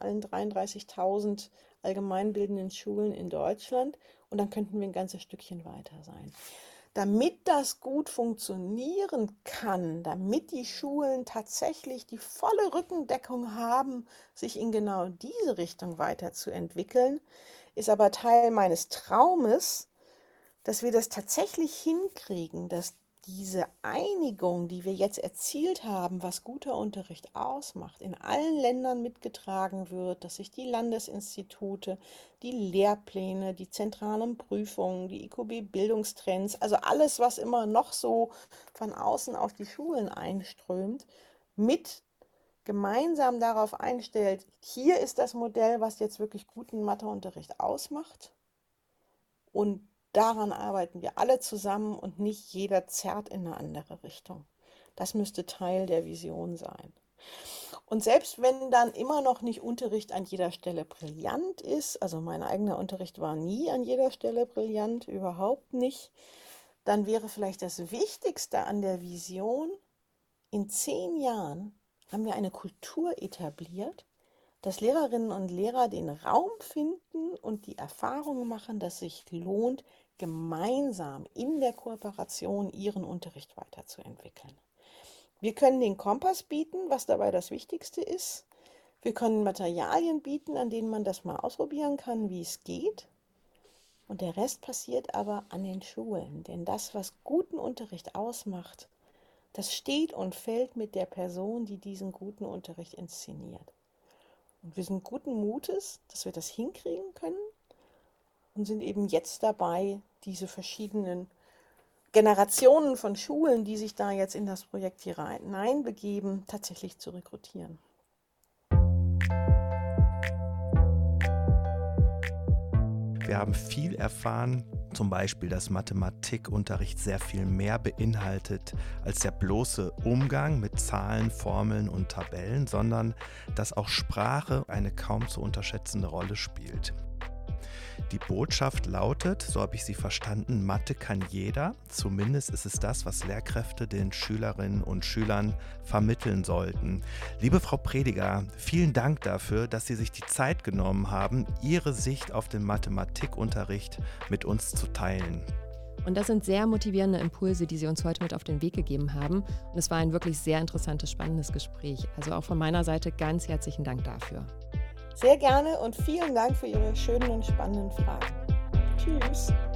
33.000 allgemeinbildenden Schulen in Deutschland. Und dann könnten wir ein ganzes Stückchen weiter sein. Damit das gut funktionieren kann, damit die Schulen tatsächlich die volle Rückendeckung haben, sich in genau diese Richtung weiterzuentwickeln, ist aber Teil meines Traumes, dass wir das tatsächlich hinkriegen, dass diese Einigung, die wir jetzt erzielt haben, was guter Unterricht ausmacht, in allen Ländern mitgetragen wird, dass sich die Landesinstitute, die Lehrpläne, die zentralen Prüfungen, die IQB-Bildungstrends, also alles, was immer noch so von außen auf die Schulen einströmt, mit gemeinsam darauf einstellt, hier ist das Modell, was jetzt wirklich guten Matheunterricht ausmacht, und daran arbeiten wir alle zusammen und nicht jeder zerrt in eine andere Richtung. Das müsste Teil der Vision sein. Und selbst wenn dann immer noch nicht Unterricht an jeder Stelle brillant ist, also mein eigener Unterricht war nie an jeder Stelle brillant, überhaupt nicht, dann wäre vielleicht das Wichtigste an der Vision, in 10 Jahren haben wir eine Kultur etabliert, dass Lehrerinnen und Lehrer den Raum finden und die Erfahrung machen, dass es sich lohnt, gemeinsam in der Kooperation ihren Unterricht weiterzuentwickeln. Wir können den Kompass bieten, was dabei das Wichtigste ist. Wir können Materialien bieten, an denen man das mal ausprobieren kann, wie es geht. Und der Rest passiert aber an den Schulen. Denn das, was guten Unterricht ausmacht, das steht und fällt mit der Person, die diesen guten Unterricht inszeniert. Und wir sind guten Mutes, dass wir das hinkriegen können und sind eben jetzt dabei, diese verschiedenen Generationen von Schulen, die sich da jetzt in das Projekt hier hineinbegeben, tatsächlich zu rekrutieren. Wir haben viel erfahren, zum Beispiel, dass Mathematikunterricht sehr viel mehr beinhaltet als der bloße Umgang mit Zahlen, Formeln und Tabellen, sondern dass auch Sprache eine kaum zu unterschätzende Rolle spielt. Die Botschaft lautet, so habe ich sie verstanden, Mathe kann jeder. Zumindest ist es das, was Lehrkräfte den Schülerinnen und Schülern vermitteln sollten. Liebe Frau Prediger, vielen Dank dafür, dass Sie sich die Zeit genommen haben, Ihre Sicht auf den Mathematikunterricht mit uns zu teilen. Und das sind sehr motivierende Impulse, die Sie uns heute mit auf den Weg gegeben haben. Und es war ein wirklich sehr interessantes, spannendes Gespräch. Also auch von meiner Seite ganz herzlichen Dank dafür. Sehr gerne und vielen Dank für Ihre schönen und spannenden Fragen. Tschüss.